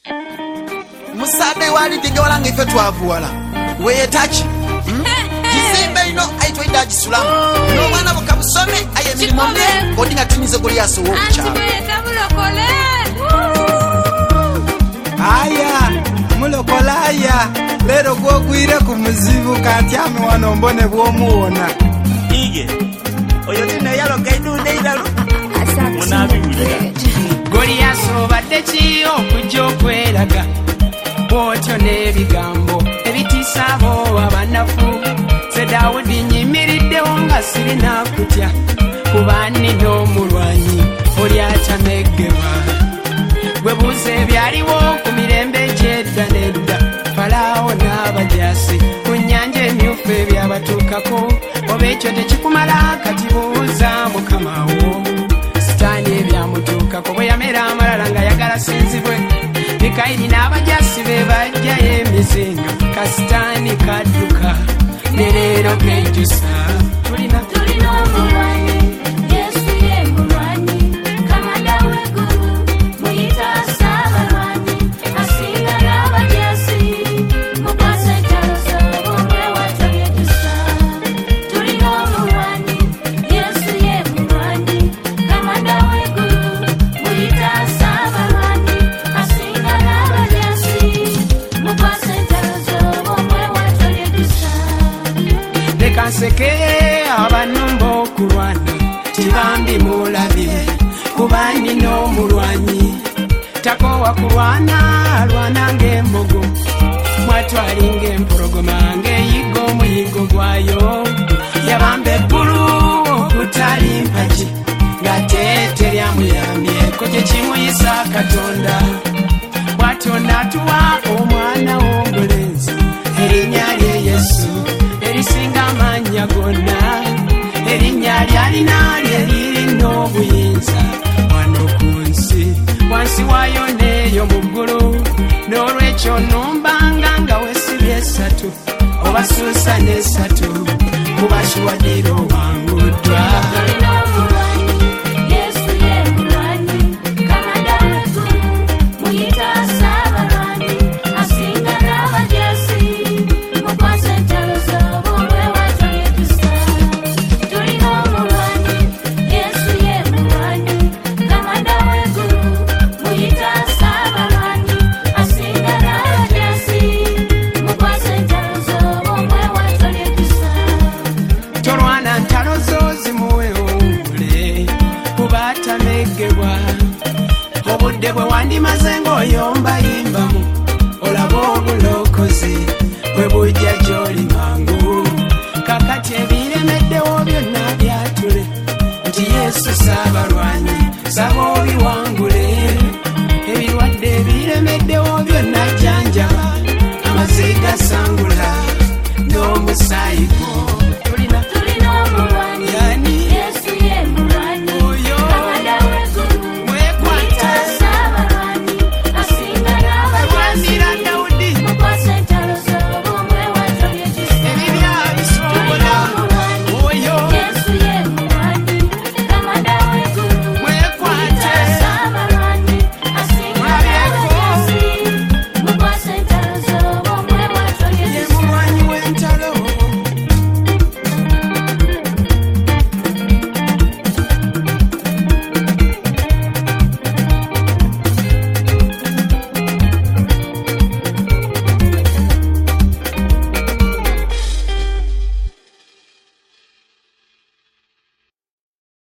Musabe wali digawalange ife twavuwala weyetachi Jizimbe ino aitwa Idaji Sulamu no mwana bukabusome aye milimo mye kodinga tunize goliaso wokucha aya mulokolaya lero gwogwire ku muzibu katyame wano mbone bwomuwona ige oyo tina yalo gaidu neidalo munabi wile goliaso badde okujja okweraga bwotyo n'ebigambo ebitisabo abanafu se Dawudi nyimiriddewo nga sirina kutya kuba nnina omulwanyi oli atameggebwa gwe buuza ebyaliwo ku mirembe gy'edda n'edda Falaawo n'abajasi ku nnyanja emyufu ebyabatuukako oba ekyo tekikumala kati buuza Mukamawo Sitaani ebyamutuukako bwe yamera amalala nga yagala sinzibwe Mikairi n'abajasi be bajjayo emizinga kasitaani kadduka ne leero kejjusa tulina omulwanyi Yesu ye mulwanyi Kamanda w'eggulu muyita Saabalwanyi asinga n'abajasi mukwase entalo z'abo mwewatyo yejjusa tulina omulwanyi Yesu ye mulwanyi Kamanda w'eggulu muyita Saabalwanyi asinga n'abajasi mukwase entalo z'abo mwewatyo yejjusa leka nseke abanumba okulwana tibambi mulabye kuba nnina omulwanyi takoowa kulwana alwana ng'embogo mwatwali ng'empologoma ng'eyigga omuyiggo gwayo yabamba eggulu okutali mpagi ng'ate teryamuyambyeko gye kimuyisa Katonda bw'atyo n'atuwa omwana w'omulenzi erinnya lye Yesu erisinga amannya gonna erinnya ly'alina lye lirina obuyinza wano ku nsi wansi waayo n'eyo mu ggulu n'olwekyo nnumbanga nga weesibye 3 oba suusa ne3 kubashiwadde owanguddwa Yesu ye mulwanyi Kamanda w'eggulu muyita Saabalwanyi asinga n'abajasi mukwase entalo z'abo mwewatyo yejjusa tulina omulwanyi Yesu ye mulwanyi Kamanda w'eggulu muyita Saabalwanyi asinga n'abajasi mukwase entalo z'abo mwewatyo yejjusa tolwana ntalo zo zimuwewule kuba atameggebwa obudde bwe wandimaze ng'oyombayimbamu olaba obulokozi bwe bujja gy'oli mangu kakati ebiremeddewo byonna byatule nti Yesu